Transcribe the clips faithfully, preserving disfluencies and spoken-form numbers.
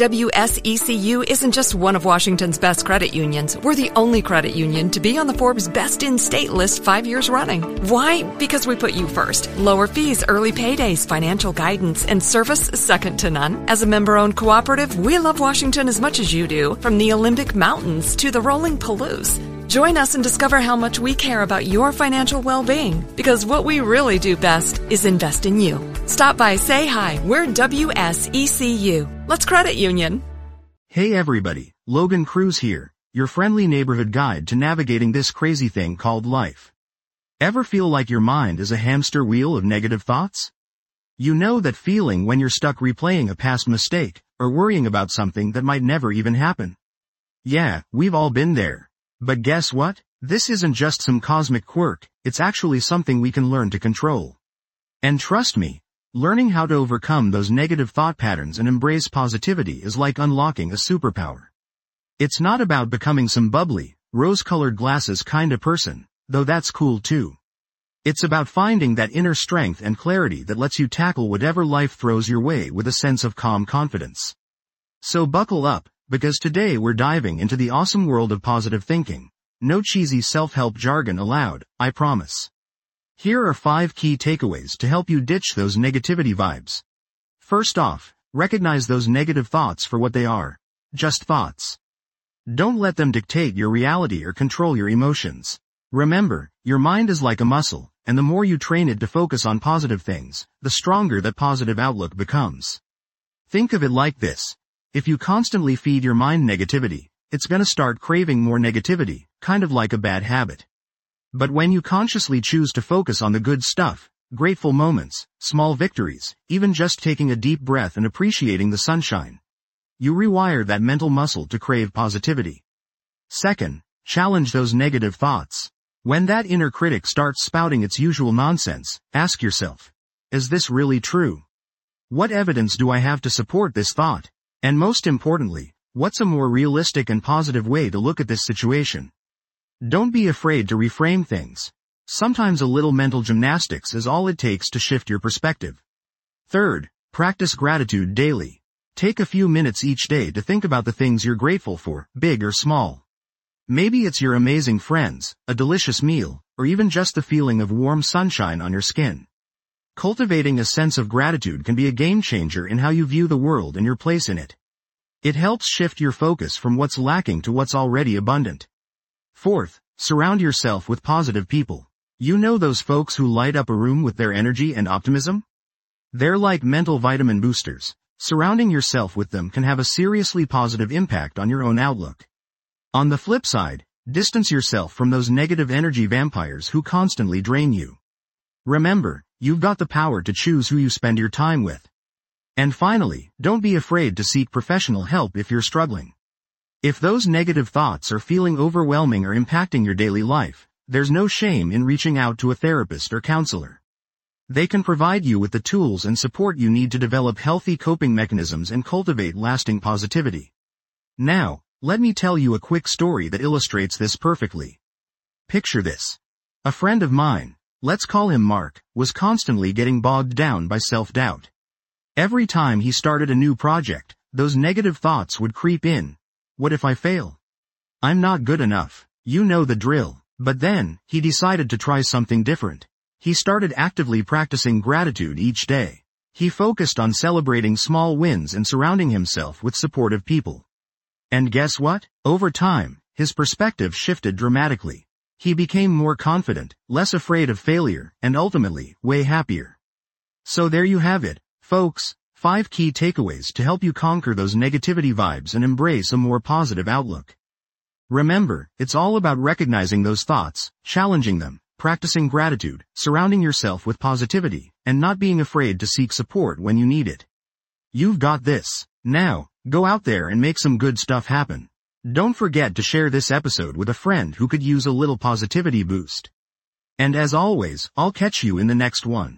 W S E C U isn't just one of Washington's best credit unions. We're the only credit union to be on the Forbes Best in State list five years running. Why? Because we put you first. Lower fees, early paydays, financial guidance, and service second to none. As a member-owned cooperative, we love Washington as much as you do, from the Olympic Mountains to the rolling Palouse. Join us and discover how much we care about your financial well-being, because what we really do best is invest in you. Stop by, say hi. We're W S E C U. Let's credit union. Hey everybody, Logan Cruz here, your friendly neighborhood guide to navigating this crazy thing called life. Ever feel like your mind is a hamster wheel of negative thoughts? You know that feeling when you're stuck replaying a past mistake, or worrying about something that might never even happen. Yeah, we've all been there. But guess what? This isn't just some cosmic quirk, it's actually something we can learn to control. And trust me, learning how to overcome those negative thought patterns and embrace positivity is like unlocking a superpower. It's not about becoming some bubbly, rose-colored glasses kind of person, though that's cool too. It's about finding that inner strength and clarity that lets you tackle whatever life throws your way with a sense of calm confidence. So buckle up, because today we're diving into the awesome world of positive thinking. No cheesy self-help jargon allowed, I promise. Here are five key takeaways to help you ditch those negativity vibes. First off, recognize those negative thoughts for what they are. Just thoughts. Don't let them dictate your reality or control your emotions. Remember, your mind is like a muscle, and the more you train it to focus on positive things, the stronger that positive outlook becomes. Think of it like this. If you constantly feed your mind negativity, it's gonna start craving more negativity, kind of like a bad habit. But when you consciously choose to focus on the good stuff, grateful moments, small victories, even just taking a deep breath and appreciating the sunshine, you rewire that mental muscle to crave positivity. Second, challenge those negative thoughts. When that inner critic starts spouting its usual nonsense, ask yourself, is this really true? What evidence do I have to support this thought? And most importantly, what's a more realistic and positive way to look at this situation? Don't be afraid to reframe things. Sometimes a little mental gymnastics is all it takes to shift your perspective. Third, practice gratitude daily. Take a few minutes each day to think about the things you're grateful for, big or small. Maybe it's your amazing friends, a delicious meal, or even just the feeling of warm sunshine on your skin. Cultivating a sense of gratitude can be a game changer in how you view the world and your place in it. It helps shift your focus from what's lacking to what's already abundant. Fourth, surround yourself with positive people. You know those folks who light up a room with their energy and optimism? They're like mental vitamin boosters. Surrounding yourself with them can have a seriously positive impact on your own outlook. On the flip side, distance yourself from those negative energy vampires who constantly drain you. Remember, you've got the power to choose who you spend your time with. And finally, don't be afraid to seek professional help if you're struggling. If those negative thoughts are feeling overwhelming or impacting your daily life, there's no shame in reaching out to a therapist or counselor. They can provide you with the tools and support you need to develop healthy coping mechanisms and cultivate lasting positivity. Now, let me tell you a quick story that illustrates this perfectly. Picture this. A friend of mine, let's call him Mark, was constantly getting bogged down by self-doubt. Every time he started a new project, those negative thoughts would creep in. What if I fail? I'm not good enough. You know the drill. But then, he decided to try something different. He started actively practicing gratitude each day. He focused on celebrating small wins and surrounding himself with supportive people. And guess what? Over time, his perspective shifted dramatically. He became more confident, less afraid of failure, and ultimately, way happier. So there you have it, folks, five key takeaways to help you conquer those negativity vibes and embrace a more positive outlook. Remember, it's all about recognizing those thoughts, challenging them, practicing gratitude, surrounding yourself with positivity, and not being afraid to seek support when you need it. You've got this. Now, go out there and make some good stuff happen. Don't forget to share this episode with a friend who could use a little positivity boost. And as always, I'll catch you in the next one.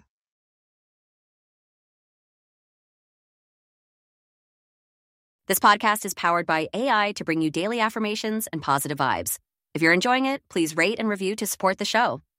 This podcast is powered by A I to bring you daily affirmations and positive vibes. If you're enjoying it, please rate and review to support the show.